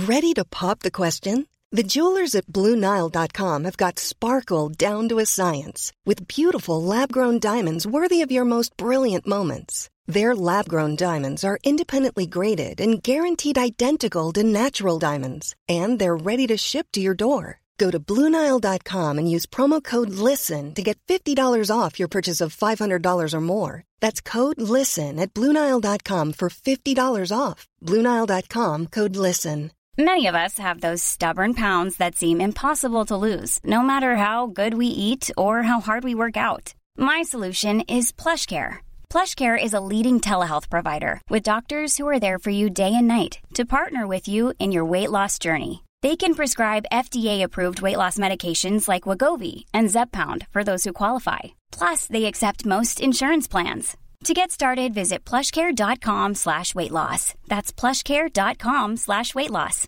Ready to pop the question? The jewelers at BlueNile.com have got sparkle down to a science with beautiful lab-grown diamonds worthy of your most brilliant moments. Their lab-grown diamonds are independently graded and guaranteed identical to natural diamonds, and they're ready to ship to your door. Go to BlueNile.com and use promo code LISTEN to get $50 off your purchase of $500 or more. That's code LISTEN at BlueNile.com for $50 off. BlueNile.com, code LISTEN. Many of us have those stubborn pounds that seem impossible to lose, no matter how good we eat or how hard we work out. My solution is PlushCare. PlushCare is a leading telehealth provider with doctors who are there for you day and night to partner with you in your weight loss journey. They can prescribe FDA-approved weight loss medications like Wegovy and Zepbound for those who qualify. Plus, they accept most insurance plans. To get started, visit plushcare.com/weightloss. That's plushcare.com/weightloss.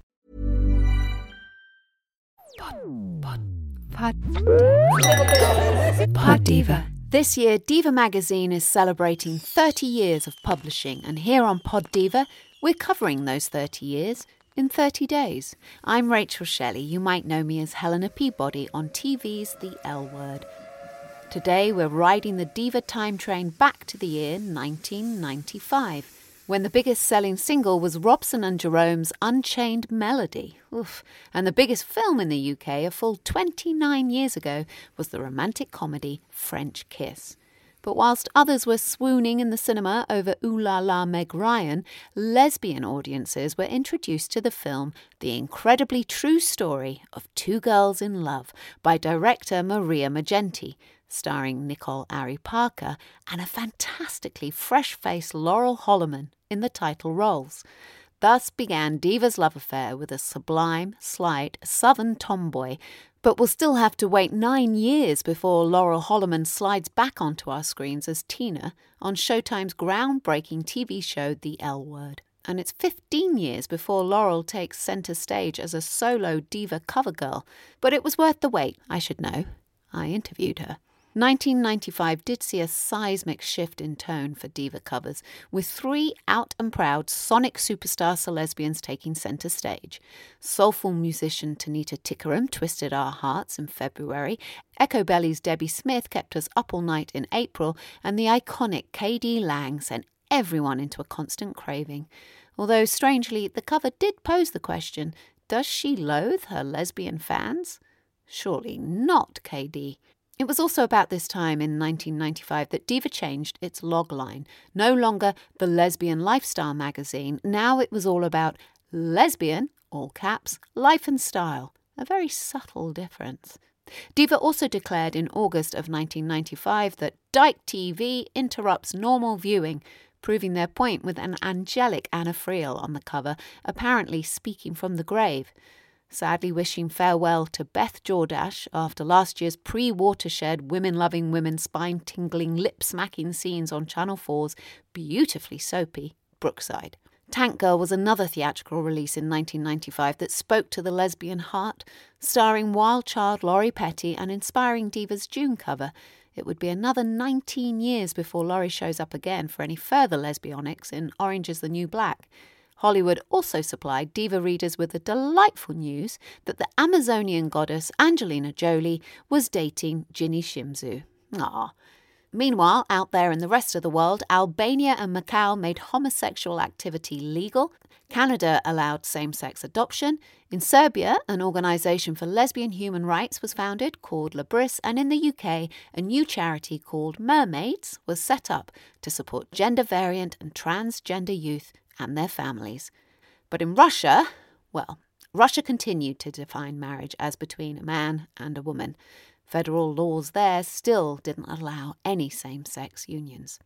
Pod Diva. This year, Diva magazine is celebrating 30 years of publishing, and here on Pod Diva, we're covering those 30 years in 30 days. I'm Rachel Shelley. You might know me as Helena Peabody on TV's The L Word. Today we're riding the Diva time train back to the year 1995, when the biggest selling single was Robson and Jerome's Unchained Melody. Oof. And the biggest film in the UK a full 29 years ago was the romantic comedy French Kiss. But whilst others were swooning in the cinema over Ooh La La Meg Ryan, lesbian audiences were introduced to the film The Incredibly True Story of Two Girls in Love by director Maria Maggenti, starring Nicole Ari Parker and a fantastically fresh-faced Laurel Holloman in the title roles. Thus began Diva's love affair with a sublime, slight, southern tomboy, but we'll still have to wait 9 years before Laurel Holloman slides back onto our screens as Tina on Showtime's groundbreaking TV show The L Word. And it's 15 years before Laurel takes centre stage as a solo diva cover girl. But it was worth the wait, I should know. I interviewed her. 1995 did see a seismic shift in tone for diva covers, with 3 out-and-proud sonic superstar celesbians taking centre stage. Soulful musician Tanita Tikaram twisted our hearts in February, Echo Belly's Debbie Smith kept us up all night in April, and the iconic KD Lang sent everyone into a constant craving. Although, strangely, the cover did pose the question, does she loathe her lesbian fans? Surely not, KD. It was also about this time in 1995 that Diva changed its logline. No longer the Lesbian Lifestyle magazine, now it was all about lesbian, all caps, life and style. A very subtle difference. Diva also declared in August of 1995 that Dyke TV interrupts normal viewing, proving their point with an angelic Anna Friel on the cover, apparently speaking from the grave. Sadly wishing farewell to Beth Jordache after last year's pre-Watershed women-loving women spine-tingling lip-smacking scenes on Channel 4's beautifully soapy Brookside. Tank Girl was another theatrical release in 1995 that spoke to the lesbian heart, starring wild child Laurie Petty and inspiring Diva's June cover. It would be another 19 years before Laurie shows up again for any further lesbionics in Orange is the New Black. Hollywood also supplied Diva readers with the delightful news that the Amazonian goddess Angelina Jolie was dating Ginny Shimzu. Ah. Meanwhile, out there in the rest of the world, Albania and Macau made homosexual activity legal. Canada allowed same-sex adoption. In Serbia, an organisation for lesbian human rights was founded called Labris, and in the UK, a new charity called Mermaids was set up to support gender-variant and transgender youth and their families. But in Russia, well, Russia continued to define marriage as between a man and a woman. Federal laws there still didn't allow any same-sex unions.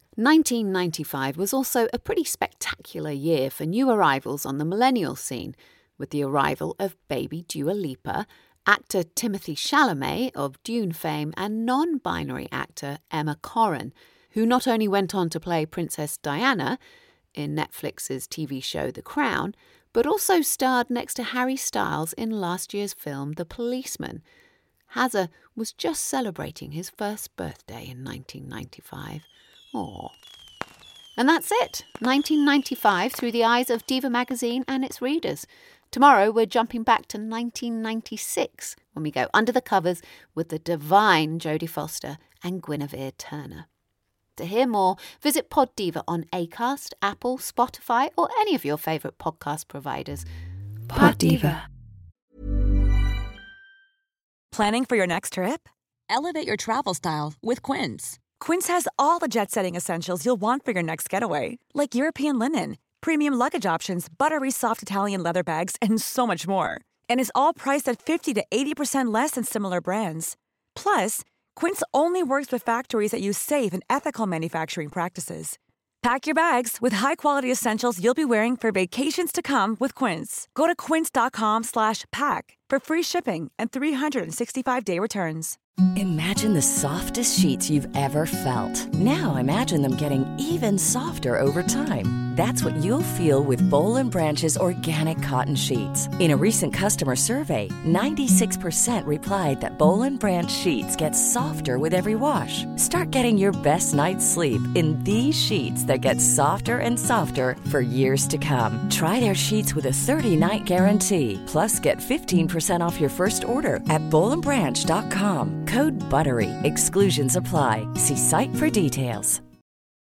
1995 was also a pretty spectacular year for new arrivals on the millennial scene, with the arrival of baby Dua Lipa, actor Timothée Chalamet of Dune fame, and non-binary actor Emma Corrin, who not only went on to play Princess Diana in Netflix's TV show The Crown, but also starred next to Harry Styles in last year's film The Policeman. Hazza was just celebrating his first birthday in 1995. Aww. And that's it, 1995 through the eyes of Diva magazine and its readers. Tomorrow we're jumping back to 1996 when we go under the covers with the divine Jodie Foster and Guinevere Turner. To hear more, visit Pod Diva on Acast, Apple, Spotify or any of your favourite podcast providers. Pod Diva. Planning for your next trip? Elevate your travel style with Quince. Quince has all the jet-setting essentials you'll want for your next getaway, like European linen, premium luggage options, buttery soft Italian leather bags, and so much more. And is all priced at 50 to 80% less than similar brands. Plus, Quince only works with factories that use safe and ethical manufacturing practices. Pack your bags with high-quality essentials you'll be wearing for vacations to come with Quince. Go to quince.com/pack for free shipping and 365-day returns. Imagine the softest sheets you've ever felt. Now imagine them getting even softer over time. That's what you'll feel with Boll & Branch's organic cotton sheets. In a recent customer survey, 96% replied that Boll & Branch sheets get softer with every wash. Start getting your best night's sleep in these sheets that get softer and softer for years to come. Try their sheets with a 30-night guarantee. Plus, get 15% off your first order at bollandbranch.com. Code BUTTERY. Exclusions apply. See site for details.